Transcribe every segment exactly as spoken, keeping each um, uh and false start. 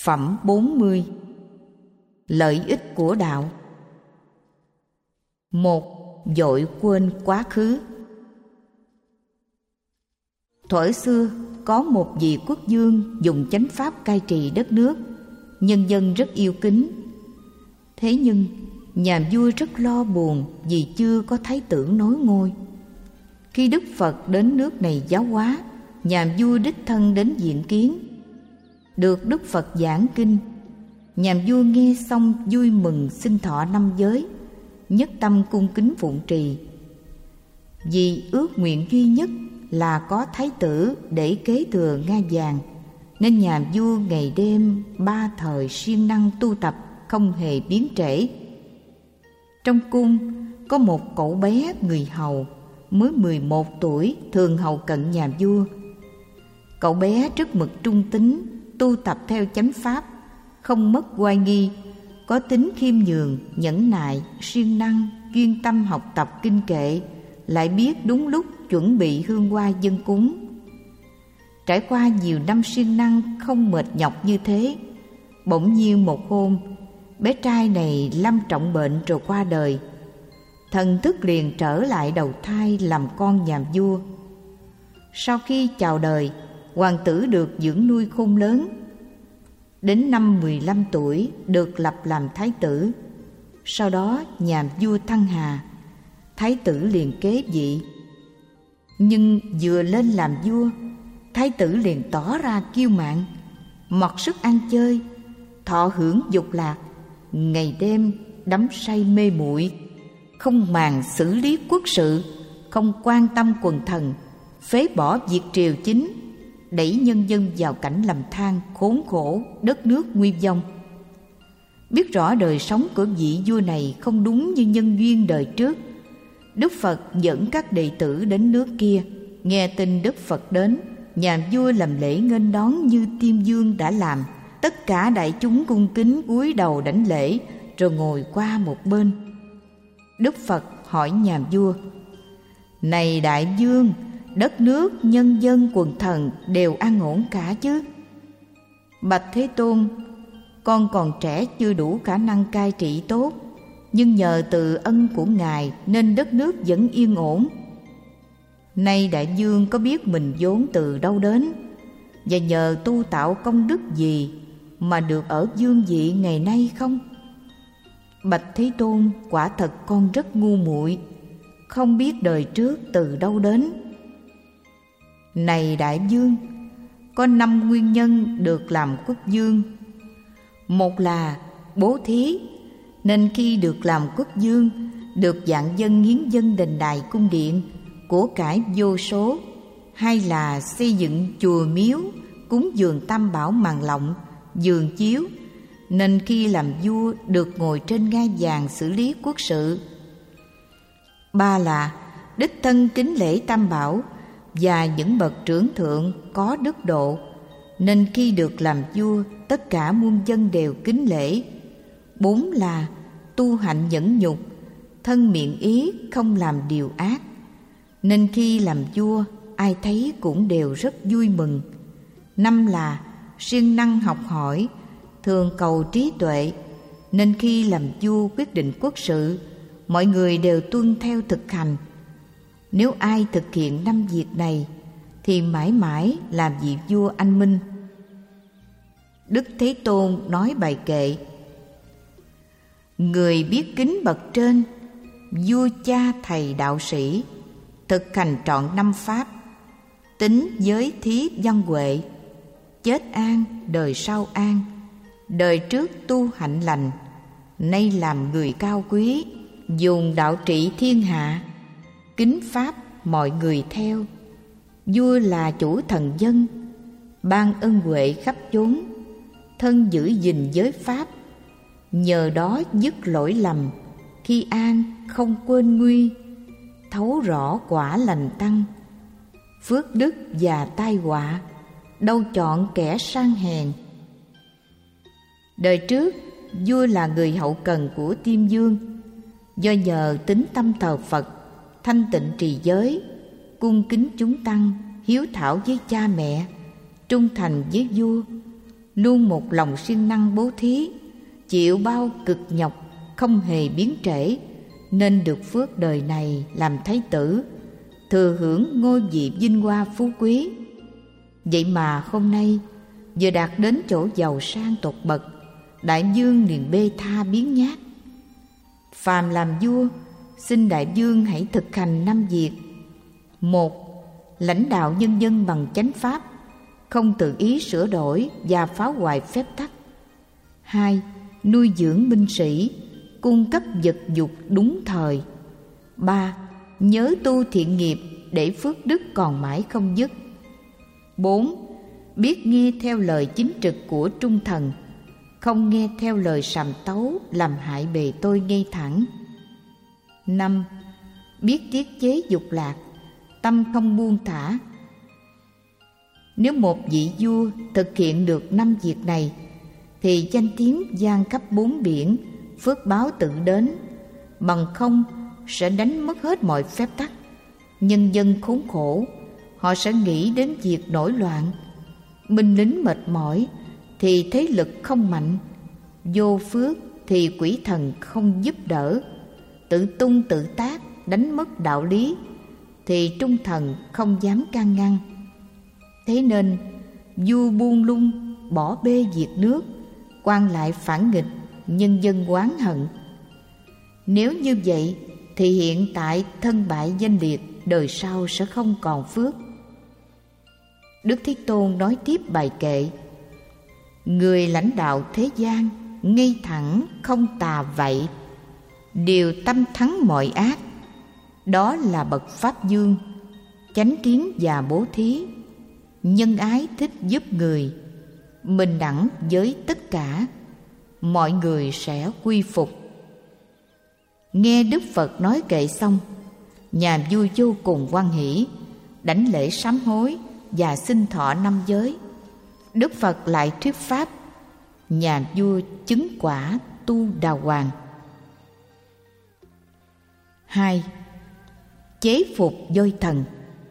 Phẩm bốn mươi. Lợi ích của đạo. Một. Vội quên quá khứ. Thuở xưa có một vị quốc vương dùng chánh pháp cai trị đất nước, nhân dân rất yêu kính. Thế nhưng nhà vua rất lo buồn vì chưa có thái tử nối ngôi. Khi Đức Phật đến nước này giáo hóa, nhà vua đích thân đến diện kiến. Được Đức Phật giảng kinh, nhà vua nghe xong vui mừng xin thọ năm giới, nhất tâm cung kính phụng trì. Vì ước nguyện duy nhất là có thái tử để kế thừa ngai vàng, nên nhà vua ngày đêm ba thời siêng năng tu tập, không hề biến trễ. Trong cung có một cậu bé người hầu mới mười một tuổi, thường hầu cận nhà vua. Cậu bé rất mực trung tín, tu tập theo chánh pháp, không mất oai nghi, có tính khiêm nhường, nhẫn nại, siêng năng, chuyên tâm học tập kinh kệ, lại biết đúng lúc chuẩn bị hương hoa dâng cúng. Trải qua nhiều năm siêng năng không mệt nhọc như thế, bỗng nhiên một hôm, bé trai này lâm trọng bệnh rồi qua đời. Thần thức liền trở lại đầu thai làm con nhà vua. Sau khi chào đời, hoàng tử được dưỡng nuôi khôn lớn. Đến năm mười lăm tuổi được lập làm thái tử. Sau đó nhà vua thăng hà, thái tử liền kế vị. Nhưng vừa lên làm vua, thái tử liền tỏ ra kiêu mạn, mặc sức ăn chơi, thọ hưởng dục lạc, ngày đêm đắm say mê muội, không màng xử lý quốc sự, không quan tâm quần thần, phế bỏ việc triều chính, đẩy nhân dân vào cảnh lầm than khốn khổ, đất nước nguy vong. Biết rõ đời sống của vị vua này không đúng như nhân duyên đời trước, Đức Phật dẫn các đệ tử đến nước kia. Nghe tin Đức Phật đến, nhà vua làm lễ nghênh đón như Tiên vương đã làm. Tất cả đại chúng cung kính cúi đầu đảnh lễ, rồi ngồi qua một bên. Đức Phật hỏi nhà vua: Này đại vương, đất nước, nhân dân, quần thần đều an ổn cả chứ? Bạch Thế Tôn, con còn trẻ chưa đủ khả năng cai trị tốt, nhưng nhờ từ ân của Ngài nên đất nước vẫn yên ổn. Nay đại vương có biết mình vốn từ đâu đến, và nhờ tu tạo công đức gì mà được ở vương vị ngày nay không? Bạch Thế Tôn, quả thật con rất ngu muội, không biết đời trước từ đâu đến. Này đại vương, có năm nguyên nhân được làm quốc vương. Một là bố thí, nên khi được làm quốc vương, được vạn dân hiến dân đền đài cung điện, của cải vô số. Hai là xây dựng chùa miếu, cúng dường tam bảo màn lọng, giường chiếu, nên khi làm vua được ngồi trên ngai vàng xử lý quốc sự. Ba là đích thân kính lễ tam bảo và những bậc trưởng thượng có đức độ, nên khi được làm vua tất cả muôn dân đều kính lễ. Bốn là tu hạnh nhẫn nhục, thân miệng ý không làm điều ác, nên khi làm vua ai thấy cũng đều rất vui mừng. Năm là siêng năng học hỏi, thường cầu trí tuệ, nên khi làm vua quyết định quốc sự, mọi người đều tuân theo thực hành. Nếu ai thực hiện năm việc này thì mãi mãi làm vị vua anh minh. Đức Thế Tôn nói bài kệ: Người biết kính bậc trên, vua cha thầy đạo sĩ, thực hành trọn năm pháp, tính giới thí văn huệ, chết an đời sau an, đời trước tu hạnh lành, nay làm người cao quý, dùng đạo trị thiên hạ, kính pháp mọi người theo. Vua là chủ thần dân, ban ân huệ khắp chốn, thân giữ gìn giới pháp, nhờ đó dứt lỗi lầm, khi an không quên nguy, thấu rõ quả lành tăng, phước đức và tai họa, đâu chọn kẻ sang hèn. Đời trước vua là người hậu cần của Tiên vương, do nhờ tính tâm thờ Phật, thanh tịnh trì giới, cung kính chúng tăng, hiếu thảo với cha mẹ, trung thành với vua, luôn một lòng siêng năng bố thí, chịu bao cực nhọc, không hề biến trễ, nên được phước đời này làm thái tử, thừa hưởng ngôi vị vinh hoa phú quý. Vậy mà hôm nay vừa đạt đến chỗ giàu sang tột bậc, đại vương liền bê tha biến nhát. Phàm làm vua, xin đại vương hãy thực hành năm việc. Một, lãnh đạo nhân dân bằng chánh pháp, không tự ý sửa đổi và phá hoại phép tắc. Hai, nuôi dưỡng binh sĩ, cung cấp vật dục đúng thời. Ba, nhớ tu thiện nghiệp để phước đức còn mãi không dứt. Bốn, biết nghe theo lời chính trực của trung thần, không nghe theo lời sàm tấu làm hại bề tôi ngay thẳng. Năm, biết tiết chế dục lạc, tâm không buông thả. Nếu một vị vua thực hiện được năm việc này, thì danh tiếng vang khắp bốn biển, phước báo tự đến. Bằng không sẽ đánh mất hết mọi phép tắc. Nhân dân khốn khổ, họ sẽ nghĩ đến việc nổi loạn. Binh lính mệt mỏi thì thế lực không mạnh, vô phước thì quỷ thần không giúp đỡ. Tự tung tự tác, đánh mất đạo lý thì trung thần không dám can ngăn. Thế nên vua buông lung, bỏ bê việc nước, quan lại phản nghịch, nhân dân oán hận. Nếu như vậy thì hiện tại thân bại danh liệt, đời sau sẽ không còn phước. Đức Thế Tôn nói tiếp bài kệ: người lãnh đạo thế gian, ngay thẳng không tà vậy, điều tâm thắng mọi ác, đó là bậc Pháp Dương, chánh kiến và bố thí, nhân ái thích giúp người, bình đẳng với tất cả, mọi người sẽ quy phục. Nghe Đức Phật nói kệ xong, nhà vua vô cùng hoan hỷ, đảnh lễ sám hối và xin thọ năm giới. Đức Phật lại thuyết pháp, nhà vua chứng quả tu đào hoàng. Hai, chế phục voi thần.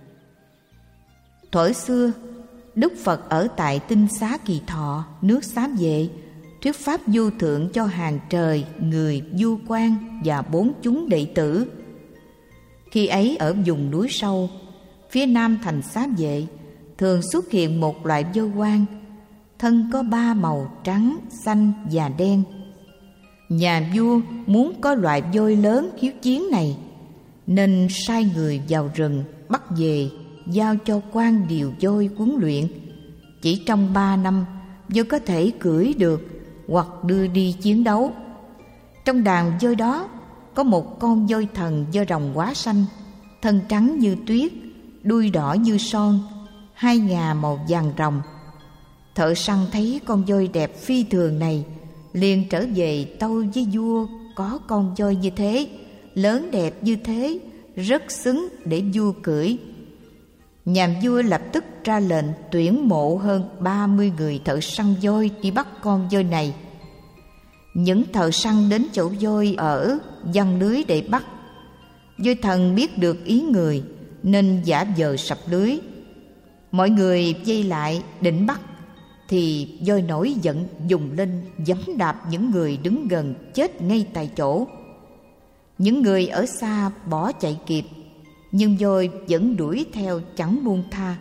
Thuở xưa, Đức Phật ở tại Tinh Xá Kỳ Thọ, nước Xá Vệ, thuyết pháp vô thượng cho hàng trời, người, vua quan và bốn chúng đệ tử. Khi ấy ở vùng núi sâu, phía nam thành Xá Vệ, thường xuất hiện một loại voi hoang, thân có ba màu trắng, xanh và đen. Nhà vua muốn có loại voi lớn hiếu chiến này, nên sai người vào rừng bắt về, giao cho quan điều voi huấn luyện. Chỉ trong ba năm, voi có thể cưỡi được hoặc đưa đi chiến đấu. Trong đàn voi đó có một con voi thần do rồng hóa xanh, thân trắng như tuyết, đuôi đỏ như son, hai ngà màu vàng ròng. Thợ săn thấy con voi đẹp phi thường này, liền trở về tâu với vua có con voi như thế, lớn đẹp như thế, rất xứng để vua cưỡi. Nhà vua lập tức ra lệnh tuyển mộ hơn ba mươi người thợ săn voi đi bắt con voi này. Những thợ săn đến chỗ voi ở, giăng lưới để bắt. Voi thần biết được ý người nên giả vờ sập lưới. Mọi người vây lại định bắt, thì voi nổi giận dùng lên giẫm đạp những người đứng gần chết ngay tại chỗ. Những người ở xa bỏ chạy kịp, nhưng voi vẫn đuổi theo chẳng buông tha.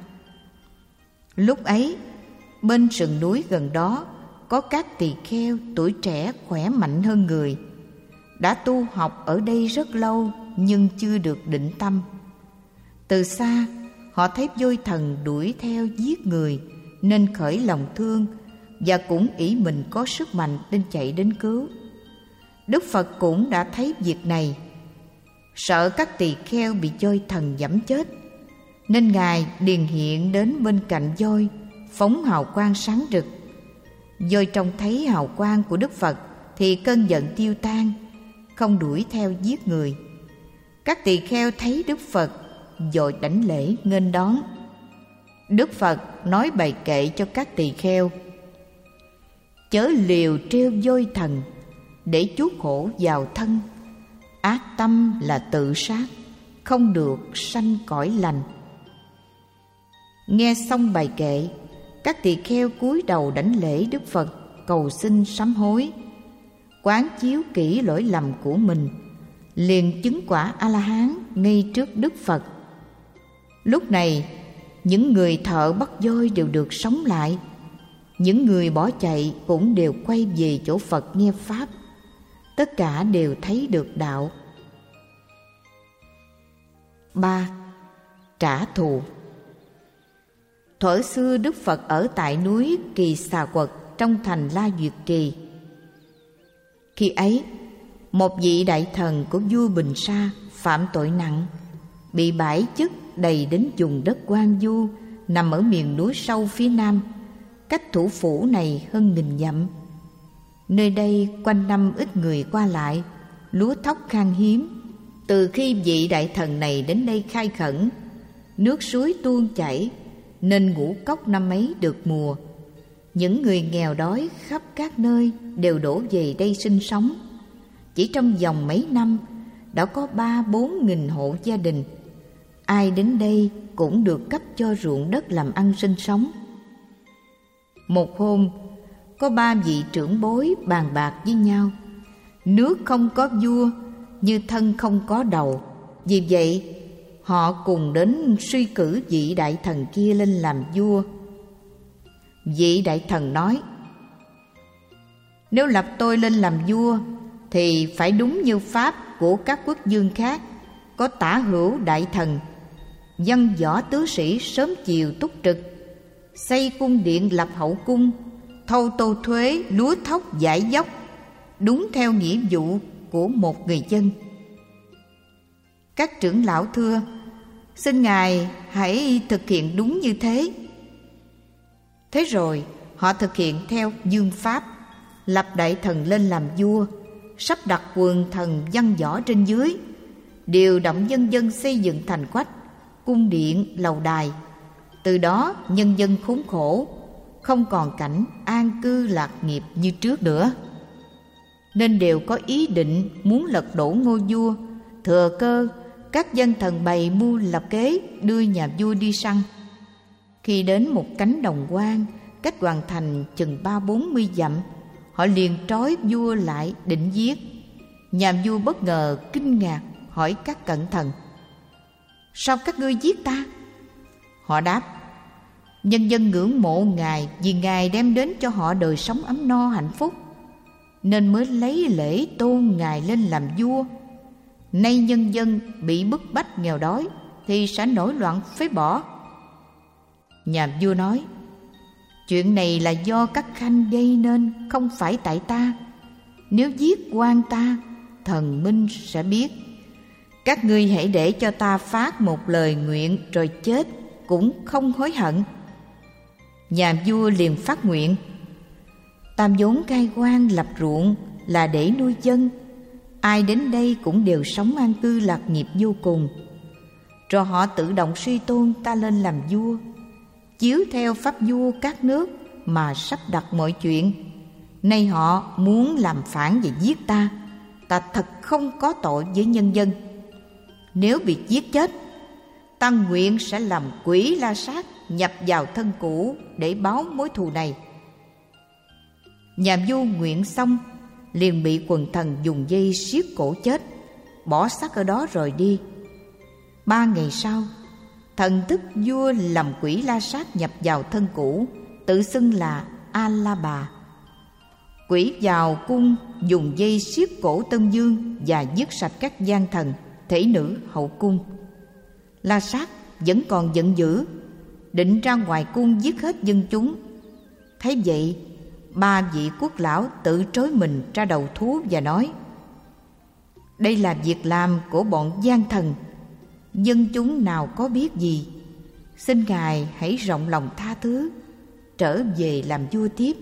Lúc ấy, bên sườn núi gần đó có các tỳ kheo tuổi trẻ khỏe mạnh hơn người, đã tu học ở đây rất lâu nhưng chưa được định tâm. Từ xa họ thấy voi thần đuổi theo giết người nên khởi lòng thương, và cũng ỷ mình có sức mạnh nên chạy đến cứu. Đức Phật cũng đã thấy việc này, sợ các tỳ kheo bị voi thần giẫm chết, nên Ngài liền hiện đến bên cạnh voi, phóng hào quang sáng rực. Voi trông thấy hào quang của Đức Phật thì cơn giận tiêu tan, không đuổi theo giết người. Các tỳ kheo thấy Đức Phật vội đảnh lễ nghênh đón. Đức Phật nói bài kệ cho các tỳ kheo: chớ liều trêu voi thần để chuốc khổ vào thân, ác tâm là tự sát, không được sanh cõi lành. Nghe xong bài kệ, Các tỳ kheo cúi đầu đảnh lễ Đức Phật, cầu xin sám hối, quán chiếu kỹ lỗi lầm của mình, liền chứng quả A-la-hán ngay trước Đức Phật. Lúc này, những người thợ bắt voi đều được sống lại. Những người bỏ chạy cũng đều quay về chỗ Phật nghe Pháp. Tất cả đều thấy được đạo. ba. Trả thù. Thuở xưa Đức Phật ở tại núi Kỳ Xà Quật trong thành La Duyệt Trì. Khi ấy, một vị đại thần của vua Bình Sa phạm tội nặng, bị bãi chức đầy đến vùng đất hoang vu nằm ở miền núi sâu phía nam, cách thủ phủ này hơn nghìn dặm. Nơi đây quanh năm ít người qua lại, lúa thóc khan hiếm. Từ khi vị đại thần này đến đây khai khẩn, nước suối tuôn chảy, nên ngũ cốc năm ấy được mùa. Những người nghèo đói khắp các nơi đều đổ về đây sinh sống. Chỉ trong vòng mấy năm đã có ba bốn nghìn hộ gia đình. Ai đến đây cũng được cấp cho ruộng đất làm ăn sinh sống. Một hôm, có ba vị trưởng bối bàn bạc với nhau: nước không có vua, như thân không có đầu. Vì vậy, họ cùng đến suy cử vị đại thần kia lên làm vua. Vị đại thần nói: nếu lập tôi lên làm vua thì phải đúng như pháp của các quốc vương khác, có tả hữu đại thần, văn võ tướng sĩ sớm chiều túc trực, xây cung điện lập hậu cung, thâu tô thuế lúa thóc giải dốc, đúng theo nghĩa vụ của một người dân. Các trưởng lão thưa: xin Ngài hãy thực hiện đúng như thế. Thế rồi họ thực hiện theo vương pháp, lập đại thần lên làm vua, sắp đặt quần thần văn võ trên dưới, điều động nhân dân xây dựng thành quách, cung điện, lầu đài. Từ đó nhân dân khốn khổ, không còn cảnh an cư lạc nghiệp như trước nữa, nên đều có ý định muốn lật đổ ngôi vua. Thừa cơ, các dân thần bày mưu lập kế đưa nhà vua đi săn. Khi đến một cánh đồng hoang cách hoàng thành chừng ba bốn mươi dặm, họ liền trói vua lại định giết. Nhà vua bất ngờ kinh ngạc hỏi các cận thần: sao các ngươi giết ta? Họ đáp: nhân dân ngưỡng mộ Ngài vì Ngài đem đến cho họ đời sống ấm no hạnh phúc, nên mới lấy lễ tôn Ngài lên làm vua. Nay nhân dân bị bức bách nghèo đói thì sẽ nổi loạn phế bỏ. Nhà vua nói: chuyện này là do các khanh gây nên, không phải tại ta. Nếu giết quan ta, thần minh sẽ biết. Các ngươi hãy để cho ta phát một lời nguyện rồi chết cũng không hối hận. Nhà vua liền phát nguyện: ta vốn cai quan lập ruộng là để nuôi dân, ai đến đây cũng đều sống an cư lạc nghiệp vô cùng. Rồi họ tự động suy tôn ta lên làm vua, chiếu theo pháp vua các nước mà sắp đặt mọi chuyện. Nay họ muốn làm phản và giết ta, ta thật không có tội với nhân dân. Nếu bị giết chết, ta nguyện sẽ làm quỷ la sát nhập vào thân cũ để báo mối thù này. Nhà vua nguyện xong, liền bị quần thần dùng dây siết cổ chết, bỏ xác ở đó rồi đi. Ba ngày sau, thần thức vua làm quỷ la sát nhập vào thân cũ, tự xưng là A La Bà. Quỷ vào cung dùng dây siết cổ Tân Dương và giết sạch các gian thần, thể nữ hậu cung. La Sát vẫn còn giận dữ, định ra ngoài cung giết hết dân chúng. Thấy vậy, ba vị quốc lão tự trối mình ra đầu thú và nói: đây là việc làm của bọn gian thần, dân chúng nào có biết gì. Xin Ngài hãy rộng lòng tha thứ, trở về làm vua tiếp.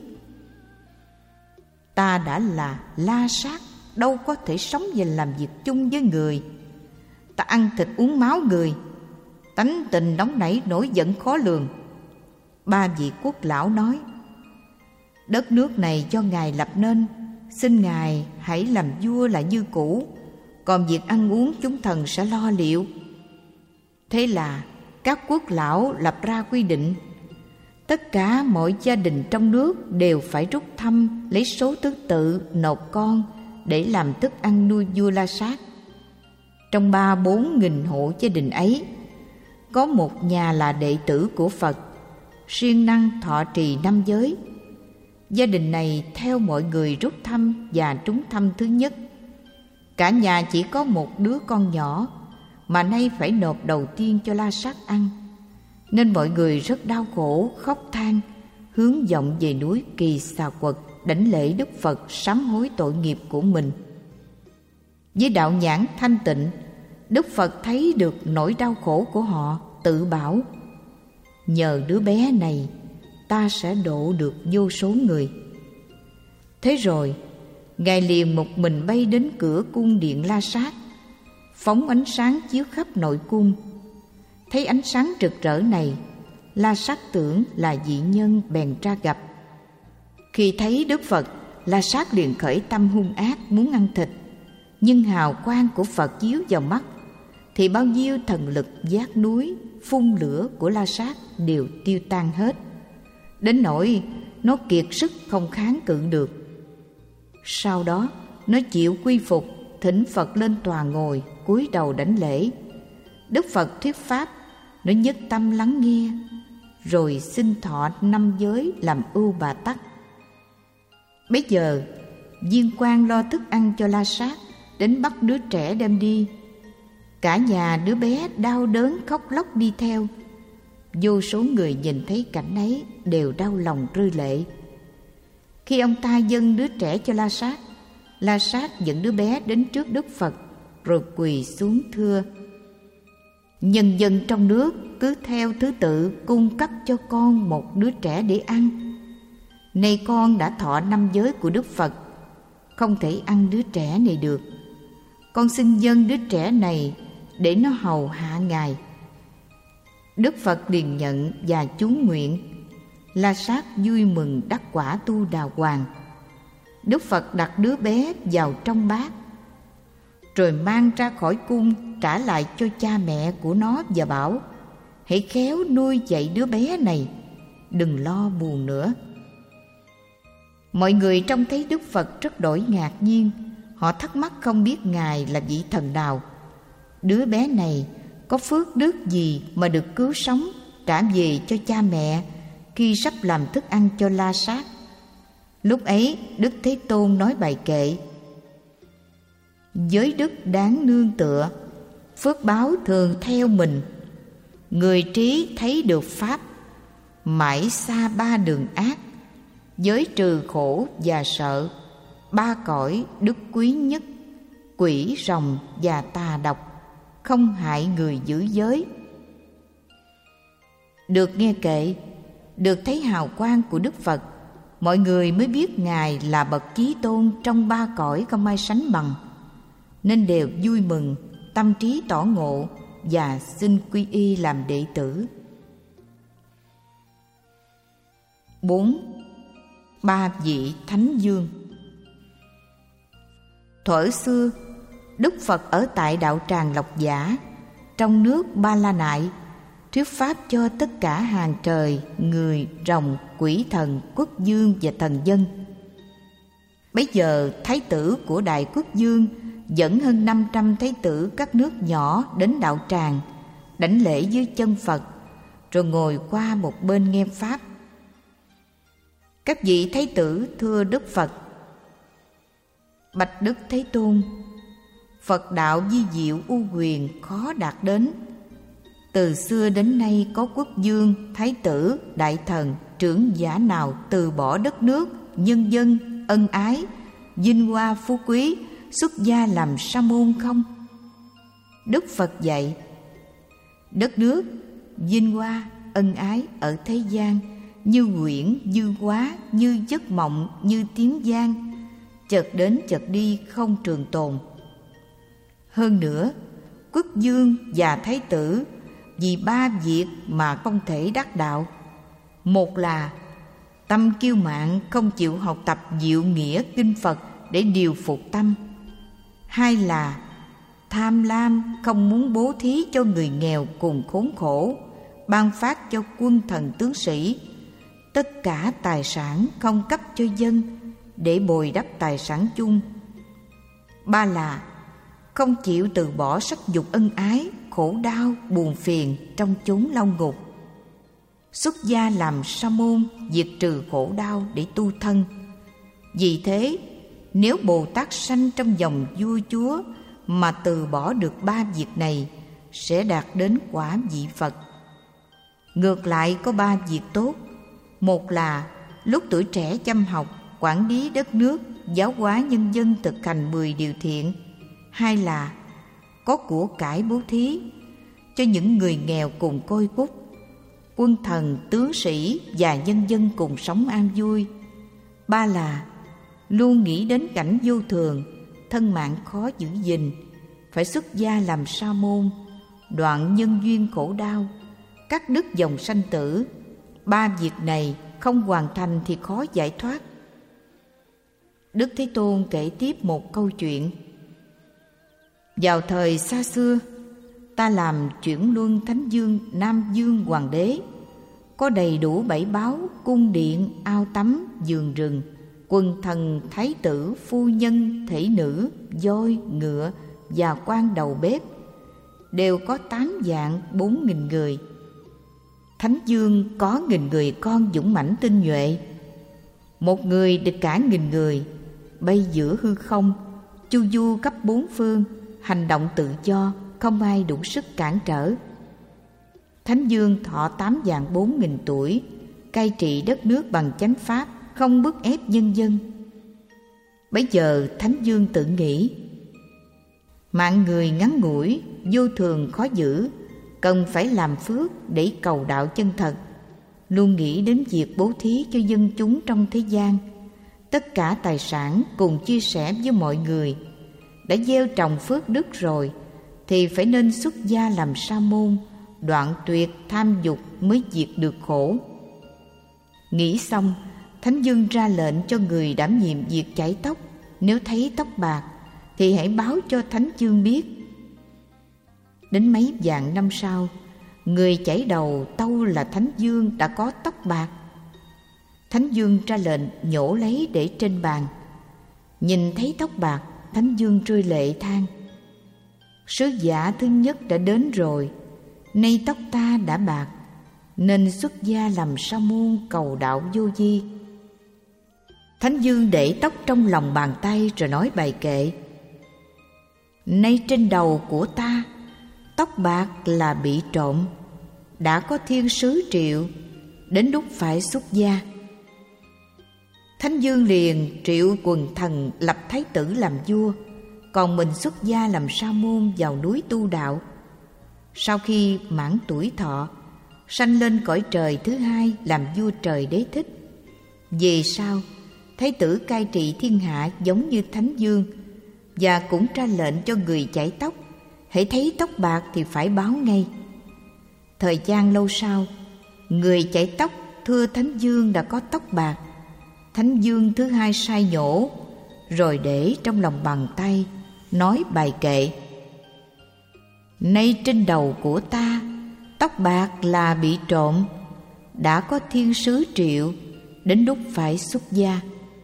Ta đã là La Sát, đâu có thể sống và làm việc chung với người. Ta ăn thịt uống máu người, tánh tình nóng nảy nổi giận khó lường. Ba vị quốc lão nói: đất nước này do Ngài lập nên, xin Ngài hãy làm vua lại như cũ, còn việc ăn uống chúng thần sẽ lo liệu. Thế là các quốc lão lập ra quy định: Tất cả mọi gia đình trong nước đều phải rút thăm lấy số thứ tự nộp con để làm thức ăn nuôi vua La Sát. Trong ba bốn nghìn hộ gia đình ấy, có một nhà là đệ tử của Phật, siêng năng thọ trì năm giới. Gia đình này theo mọi người rút thăm và trúng thăm thứ nhất. Cả nhà chỉ có một đứa con nhỏ, mà nay phải nộp đầu tiên cho La Sát ăn, nên mọi người rất đau khổ, khóc than, hướng vọng về núi Kỳ Xà Quật đảnh lễ Đức Phật sám hối tội nghiệp của mình. Với đạo nhãn thanh tịnh, Đức Phật thấy được nỗi đau khổ của họ, tự bảo: nhờ đứa bé này ta sẽ độ được vô số người. Thế rồi Ngài liền một mình bay đến cửa cung điện La Sát, phóng ánh sáng chiếu khắp nội cung. Thấy ánh sáng rực rỡ này, La Sát tưởng là dị nhân bèn ra gặp. Khi thấy Đức Phật, La Sát liền khởi tâm hung ác muốn ăn thịt. Nhưng hào quang của Phật chiếu vào mắt, thì bao nhiêu thần lực vác núi, phun lửa của La Sát đều tiêu tan hết, đến nỗi nó kiệt sức không kháng cự được. Sau đó nó chịu quy phục, thỉnh Phật lên tòa ngồi, cúi đầu đảnh lễ. Đức Phật thuyết pháp, nó nhất tâm lắng nghe, rồi xin thọ năm giới làm ưu bà tắc. Bấy giờ Viên Quan lo thức ăn cho La Sát, đến bắt đứa trẻ đem đi. Cả nhà đứa bé đau đớn khóc lóc đi theo. Vô số người nhìn thấy cảnh ấy đều đau lòng rơi lệ. Khi ông ta dâng đứa trẻ cho La Sát, La Sát dẫn đứa bé đến trước Đức Phật, rồi quỳ xuống thưa: nhân dân trong nước cứ theo thứ tự cung cấp cho con một đứa trẻ để ăn. Nay con đã thọ năm giới của Đức Phật, không thể ăn đứa trẻ này được. Con xin dâng đứa trẻ này để nó hầu hạ Ngài. Đức Phật liền nhận và chú nguyện. La Sát vui mừng đắc quả tu đà hoàng. Đức Phật đặt đứa bé vào trong bát, rồi mang ra khỏi cung trả lại cho cha mẹ của nó và bảo: hãy khéo nuôi dạy đứa bé này, đừng lo buồn nữa. Mọi người trông thấy Đức Phật rất đổi ngạc nhiên. Họ thắc mắc không biết Ngài là vị thần nào. Đứa bé này có phước đức gì mà được cứu sống, trả về cho cha mẹ khi sắp làm thức ăn cho La Sát. Lúc ấy Đức Thế Tôn nói bài kệ: giới đức đáng nương tựa, phước báo thường theo mình. Người trí thấy được pháp, mãi xa ba đường ác. Giới trừ khổ và sợ, ba cõi đức quý nhất. Quỷ rồng và tà độc, không hại người giữ giới. Được nghe kệ, được thấy hào quang của Đức Phật, mọi người mới biết Ngài là bậc chí tôn trong ba cõi không ai sánh bằng, nên đều vui mừng, tâm trí tỏ ngộ và xin quy y làm đệ tử. Bốn. Ba vị Thánh Dương. Thuở xưa, Đức Phật ở tại đạo tràng Lộc Giả, trong nước Ba La Nại, thuyết pháp cho tất cả hàng trời, người, rồng, quỷ thần, quốc dương và thần dân. Bấy giờ thái tử của Đại Quốc Dương dẫn hơn năm trăm thái tử các nước nhỏ đến đạo tràng, đảnh lễ dưới chân Phật, rồi ngồi qua một bên nghe pháp. Các vị thái tử thưa Đức Phật: bạch Đức Thế Tôn, Phật đạo vi diệu u huyền, khó đạt đến. Từ xưa đến nay có quốc vương, thái tử, đại thần, trưởng giả nào từ bỏ đất nước, nhân dân, ân ái, vinh hoa phú quý, xuất gia làm sa môn không? Đức Phật dạy: đất nước, vinh hoa, ân ái ở thế gian như quyển, như hóa, như giấc mộng, như tiếng gian, chợt đến chợt đi, không trường tồn. Hơn nữa, quốc vương và thái tử vì ba việc mà không thể đắc đạo. Một là tâm kiêu mạn, không chịu học tập diệu nghĩa kinh Phật để điều phục tâm. Hai là tham lam, không muốn bố thí cho người nghèo cùng khốn khổ, ban phát cho quân thần tướng sĩ, tất cả tài sản không cấp cho dân để bồi đắp tài sản chung. Ba là không chịu từ bỏ sắc dục ân ái, khổ đau, buồn phiền trong chốn lao ngục. Xuất gia làm sa môn diệt trừ khổ đau để tu thân. Vì thế, nếu Bồ Tát sanh trong dòng vua chúa mà từ bỏ được ba việc này, sẽ đạt đến quả vị Phật. Ngược lại có ba việc tốt. Một là lúc tuổi trẻ chăm học, quản lý đất nước, giáo hóa nhân dân thực hành mười điều thiện. Hai là có của cải bố thí cho những người nghèo cùng côi cút, quân thần, tướng sĩ và nhân dân cùng sống an vui. Ba là luôn nghĩ đến cảnh vô thường, thân mạng khó giữ gìn, phải xuất gia làm sa môn, đoạn nhân duyên khổ đau, cắt đứt dòng sanh tử. Ba việc này không hoàn thành thì khó giải thoát. Đức Thế Tôn kể tiếp một câu chuyện. Vào thời xa xưa, ta làm chuyển luân Thánh Dương Nam Dương Hoàng đế, có đầy đủ bảy báu, cung điện, ao tắm, vườn rừng, quần thần, thái tử, phu nhân, thể nữ, voi, ngựa và quan đầu bếp, đều có tám vạn bốn nghìn người. Thánh Dương có nghìn người con dũng mãnh tinh nhuệ, một người địch cả nghìn người, bay giữa hư không, chu du khắp bốn phương, hành động tự do, không ai đủ sức cản trở. Thánh Dương thọ tám vạn bốn nghìn tuổi, cai trị đất nước bằng chánh pháp, không bức ép nhân dân. Bấy giờ Thánh Dương tự nghĩ, mạng người ngắn ngủi, vô thường khó giữ, cần phải làm phước để cầu đạo chân thật, luôn nghĩ đến việc bố thí cho dân chúng trong thế gian, tất cả tài sản cùng chia sẻ với mọi người. Đã gieo trồng phước đức rồi thì phải nên xuất gia làm sa môn, đoạn tuyệt tham dục mới diệt được khổ. Nghĩ xong, Thánh Dương ra lệnh cho người đảm nhiệm việc chải tóc, nếu thấy tóc bạc thì hãy báo cho Thánh Dương biết. Đến mấy vạn năm sau, người chải đầu tâu là Thánh Dương đã có tóc bạc. Thánh Dương ra lệnh nhổ lấy để trên bàn. Nhìn thấy tóc bạc, Thánh Dương rơi lệ than: sứ giả thứ nhất đã đến rồi, nay tóc ta đã bạc, nên xuất gia làm sa môn cầu đạo vô vi. Thánh Dương để tóc trong lòng bàn tay rồi nói bài kệ: nay trên đầu của ta tóc bạc là bị trộm, đã có thiên sứ triệu, đến lúc phải xuất gia. Thánh Dương liền triệu quần thần lập thái tử làm vua, còn mình xuất gia làm sa môn vào núi tu đạo. Sau khi mãn tuổi thọ, sanh lên cõi trời thứ hai làm vua trời Đế Thích. Về sau, thái tử cai trị thiên hạ giống như Thánh Dương, và cũng ra lệnh cho người chải tóc, hễ thấy tóc bạc thì phải báo ngay. Thời gian lâu sau, người chải tóc thưa Thánh Dương đã có tóc bạc. Thánh Dương thứ hai sai nhổ, rồi để trong lòng bàn tay, nói bài kệ: nay trên đầu của ta tóc bạc là bị trộm, đã có thiên sứ triệu, đến lúc phải xuất gia.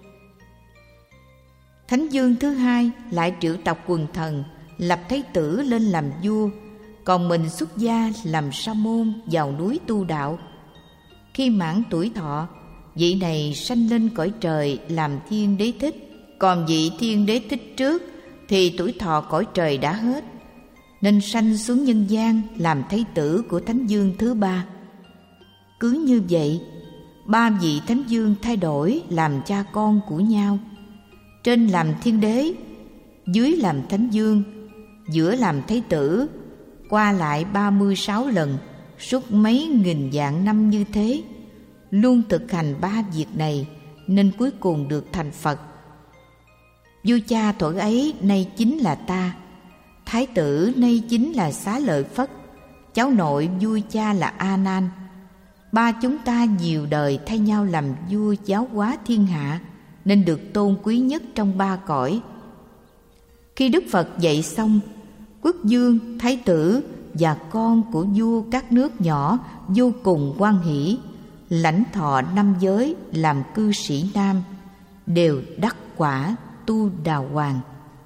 Thánh Dương thứ hai lại triệu tập quần thần lập thái tử lên làm vua, còn mình xuất gia làm sa môn vào núi tu đạo. Khi mãn tuổi thọ, vị này sanh lên cõi trời làm thiên đế thích, còn vị thiên đế thích trước thì tuổi thọ cõi trời đã hết, nên sanh xuống nhân gian làm thái tử của Thánh Dương thứ ba. Cứ như vậy, ba vị Thánh Dương thay đổi làm cha con của nhau, trên làm thiên đế, dưới làm Thánh Dương, giữa làm thái tử, qua lại ba mươi sáu lần, suốt mấy nghìn vạn năm như thế, luôn thực hành ba việc này, nên cuối cùng được thành Phật. Vua cha thuở ấy nay chính là ta, thái tử nay chính là Xá Lợi Phất, cháu nội vua cha là A Nan. Ba chúng ta nhiều đời thay nhau làm vua giáo hóa thiên hạ, nên được tôn quý nhất trong ba cõi. Khi Đức Phật dạy xong, quốc vương, thái tử và con của vua các nước nhỏ vô cùng hoan hỷ, lãnh thọ năm giới làm cư sĩ nam, đều đắc quả tu đào hoàng.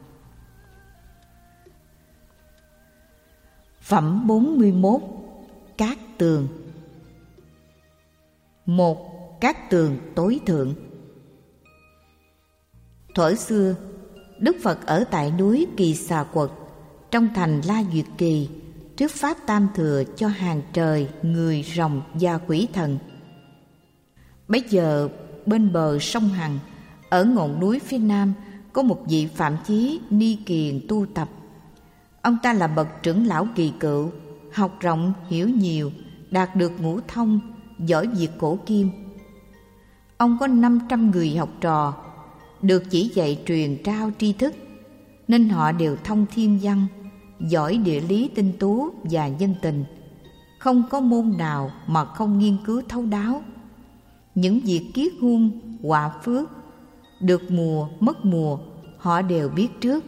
Phẩm bốn mươi mốt. Cát tường. Một. Cát tường tối thượng. Thuở xưa, Đức Phật ở tại núi Kỳ Xà Quật, trong thành La Duyệt Kỳ, trước pháp tam thừa cho hàng trời, người, rồng và quỷ thần. Bấy giờ bên bờ sông Hằng, ở ngọn núi phía nam, có một vị Phạm Chí Ni Kiền tu tập. Ông ta là bậc trưởng lão kỳ cựu, học rộng hiểu nhiều, đạt được ngũ thông, giỏi việc cổ kim. Ông có năm trăm người học trò, được chỉ dạy truyền trao tri thức, nên họ đều thông thiên văn, giỏi địa lý tinh tú và nhân tình. Không có môn nào mà không nghiên cứu thấu đáo. Những việc kiết hung, họa phước, được mùa, mất mùa, họ đều biết trước.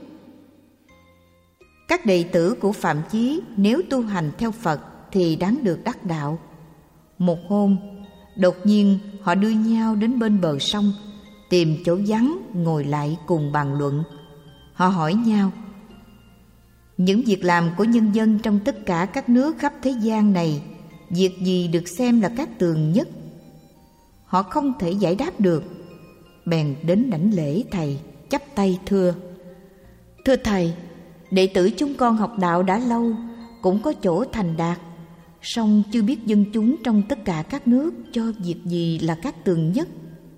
Các đệ tử của Phạm Chí nếu tu hành theo Phật thì đáng được đắc đạo. Một hôm, đột nhiên họ đưa nhau đến bên bờ sông, tìm chỗ vắng ngồi lại cùng bàn luận. Họ hỏi nhau: những việc làm của nhân dân trong tất cả các nước khắp thế gian này, việc gì được xem là cát tường nhất? Họ không thể giải đáp được, bèn đến đảnh lễ thầy, chắp tay thưa: thưa thầy, đệ tử chúng con học đạo đã lâu, cũng có chỗ thành đạt, song chưa biết dân chúng trong tất cả các nước cho việc gì là cát tường nhất.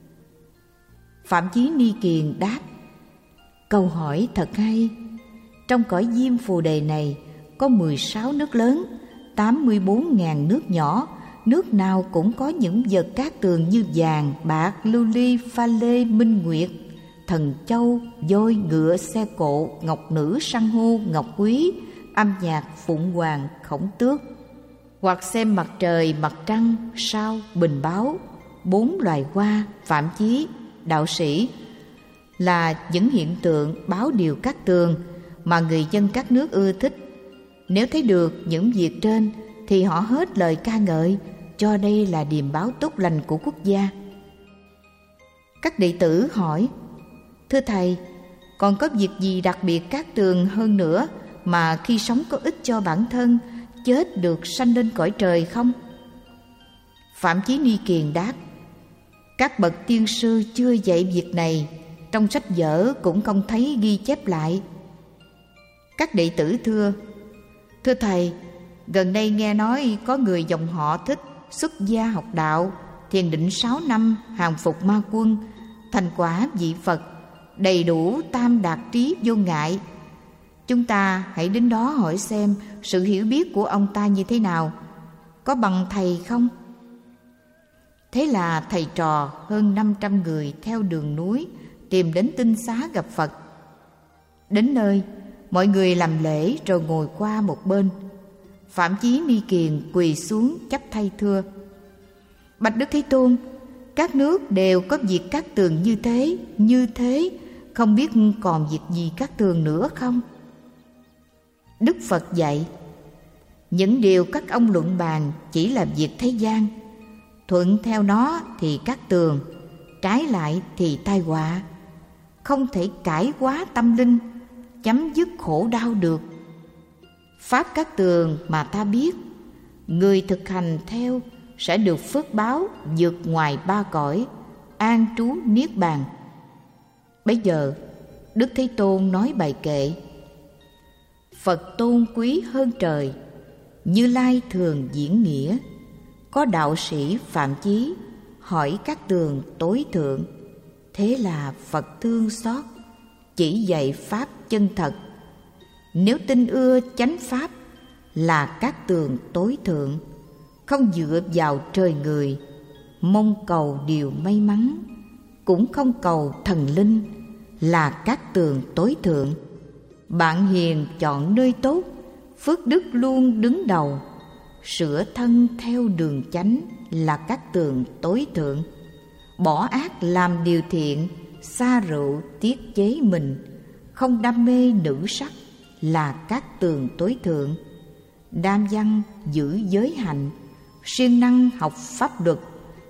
Phạm Chí Ni Kiền đáp: câu hỏi thật hay. Trong cõi Diêm Phù Đề này có mười sáu nước lớn, tám mươi bốn ngàn nước nhỏ, nước nào cũng có những vật cát tường như vàng, bạc, lưu ly, pha lê, minh nguyệt, thần châu, voi, ngựa, xe cộ, ngọc nữ, san hô, ngọc quý, âm nhạc, phụng hoàng, khổng tước. Hoặc xem mặt trời, mặt trăng, sao, bình báo, bốn loài hoa, Phạm Chí, đạo sĩ là những hiện tượng báo điều cát tường mà người dân các nước ưa thích. Nếu thấy được những việc trên thì họ hết lời ca ngợi, cho đây là điềm báo tốt lành của quốc gia. Các đệ tử hỏi: thưa thầy, còn có việc gì đặc biệt cát tường hơn nữa mà khi sống có ích cho bản thân, chết được sanh lên cõi trời không? Phạm Chí Ni Kiền đáp: các bậc tiên sư chưa dạy việc này, trong sách vở cũng không thấy ghi chép lại. Các đệ tử thưa: thưa thầy, gần đây nghe nói có người dòng họ Thích xuất gia học đạo, thiền định sáu năm, hàng phục ma quân, thành quả vị Phật, đầy đủ tam đạt trí vô ngại. Chúng ta hãy đến đó hỏi xem sự hiểu biết của ông ta như thế nào, có bằng thầy không? Thế là thầy trò hơn năm trăm người theo đường núi tìm đến tinh xá gặp Phật. Đến nơi, mọi người làm lễ rồi ngồi qua một bên. Phạm Chí Ni Kiền quỳ xuống chắp tay thưa: bạch Đức Thế Tôn, các nước đều có việc cát tường như thế, như thế, không biết còn việc gì cát tường nữa không? Đức Phật dạy: những điều các ông luận bàn chỉ là việc thế gian, thuận theo nó thì cát tường, trái lại thì tai họa, không thể cải hóa tâm linh, chấm dứt khổ đau được. Pháp cát tường mà ta biết, người thực hành theo sẽ được phước báo vượt ngoài ba cõi, an trú niết bàn. Bây giờ Đức Thế Tôn nói bài kệ: Phật tôn quý hơn trời, Như Lai thường diễn nghĩa. Có đạo sĩ Phạm Chí hỏi cát tường tối thượng, thế là Phật thương xót, chỉ dạy pháp chân thật. Nếu tin ưa chánh pháp là cát tường tối thượng, không dựa vào trời người, mong cầu điều may mắn, cũng không cầu thần linh, là cát tường tối thượng. Bạn hiền chọn nơi tốt, phước đức luôn đứng đầu, sửa thân theo đường chánh là cát tường tối thượng. Bỏ ác làm điều thiện, xa rượu tiết chế mình, không đam mê nữ sắc là cát tường tối thượng. Đam văn giữ giới hạnh, siêng năng học pháp luật,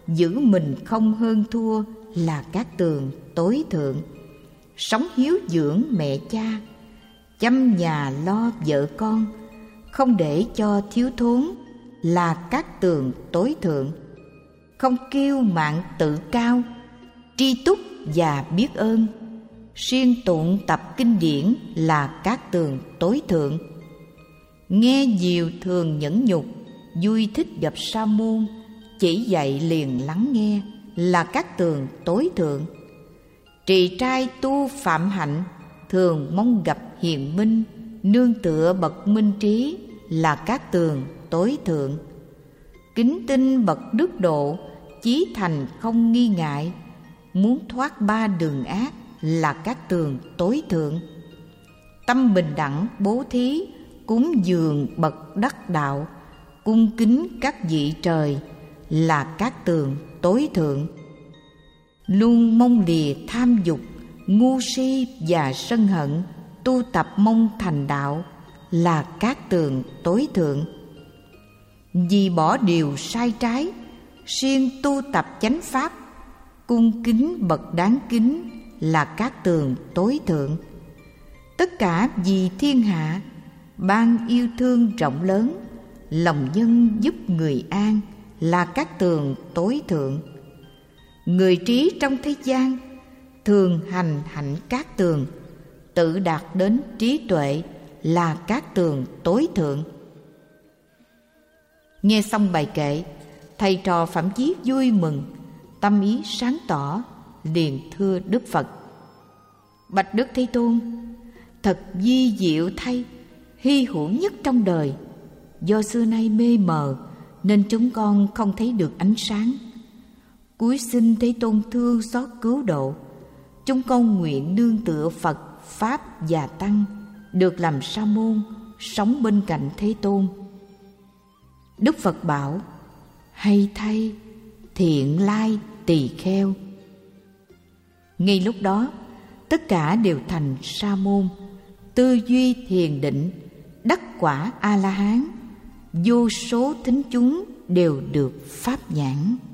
giữ mình không hơn thua là Cát Tường tối thượng. Sống hiếu dưỡng mẹ cha, chăm nhà lo vợ con, không để cho thiếu thốn là Cát Tường tối thượng. Không kiêu mạn tự cao, tri túc và biết ơn, siêng tụng tập kinh điển là Cát Tường tối thượng. Nghe nhiều thường nhẫn nhục, vui thích gặp sa môn, chỉ dạy liền lắng nghe là Cát Tường tối thượng. Trì trai tu phạm hạnh, thường mong gặp hiền minh, nương tựa bậc minh trí là Cát Tường tối thượng. Kính tinh bậc đức độ, chí thành không nghi ngại, muốn thoát ba đường ác là Cát Tường tối thượng. Tâm bình đẳng bố thí, cúng dường bậc đắc đạo, cung kính các vị trời là Cát Tường tối thượng. Luôn mong lìa tham dục, ngu si và sân hận, tu tập mong thành đạo là Cát Tường tối thượng. Vì bỏ điều sai trái, siêng tu tập chánh pháp, cung kính bậc đáng kính là Cát Tường tối thượng. Tất cả vì thiên hạ, ban yêu thương rộng lớn, lòng nhân giúp người an là Cát Tường tối thượng. Người trí trong thế gian, thường hành hạnh Cát Tường, tự đạt đến trí tuệ là Cát Tường tối thượng. Nghe xong bài kệ, thầy trò Phạm Chí vui mừng, tâm ý sáng tỏ, liền thưa Đức Phật: Bạch Đức Thế Tôn, thật vi diệu thay, hy hữu nhất trong đời. Do xưa nay mê mờ nên chúng con không thấy được ánh sáng. Cúi xin Thế Tôn thương xót cứu độ. Chúng con nguyện nương tựa Phật, Pháp và Tăng, được làm sa môn, sống bên cạnh Thế Tôn. Đức Phật bảo: hay thay, thiện lai tỳ kheo. Ngay lúc đó, tất cả đều thành sa môn, tư duy thiền định, đắc quả A La Hán. Vô số thính chúng đều được pháp nhãn.